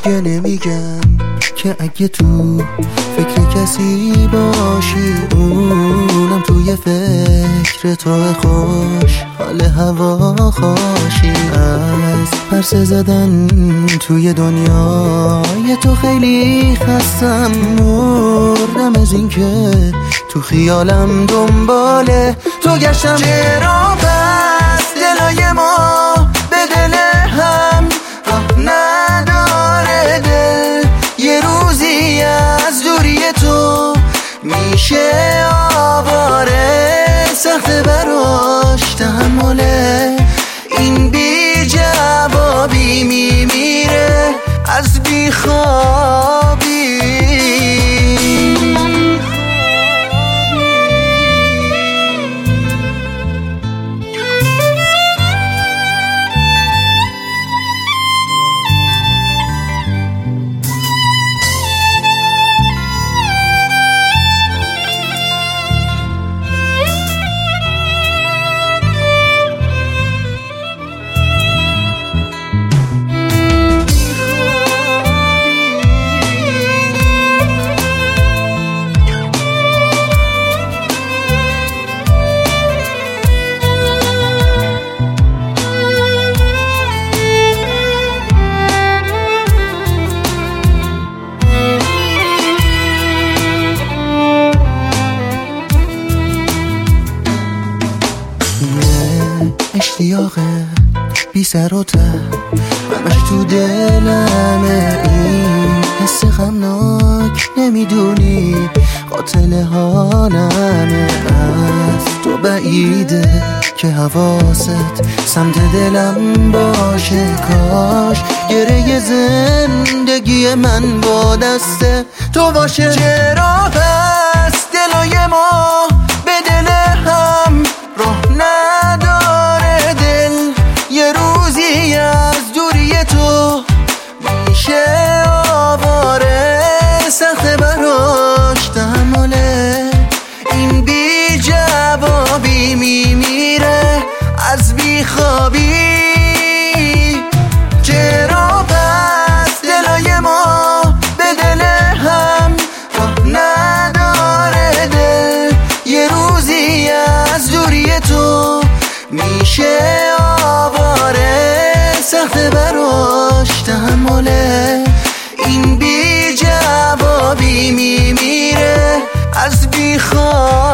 دیگه نمیگم که اگه تو فکر کسی باشی، اونم توی فکر تو خوش حال هوا خوشی. از پرسه زدن توی دنیای تو خیلی خستم، مردم از این که تو خیالم دنباله تو گشتم. چرا پس دلای ما به دل هم راه نداره؟ دل یه روزی از دوری تو میشه آواره، سخت براش تحمل این بی جوابی، میمیره از بی خوابی. اشتیاقه بی سر و ته همش تو دلمه، این حس غمناک نمیدونی قاتل حالمه. از تو بعیده که حواست سمت دلم باشه، کاش گره زندگی من با دست تو باشه. چرا پس دلای ما به دل هم راه نداره؟ دل یه روزی از دوری تو میشه آواره، سخت براش تحمل این بی جوابی، میمیره از بی خوابی. چرا پس دلای ما به دل هم راه نداره؟ دل یه روزی از دوری تو میشه آواره، سخت براش تحمل این بی جوابی، میمیره از بی خوابی.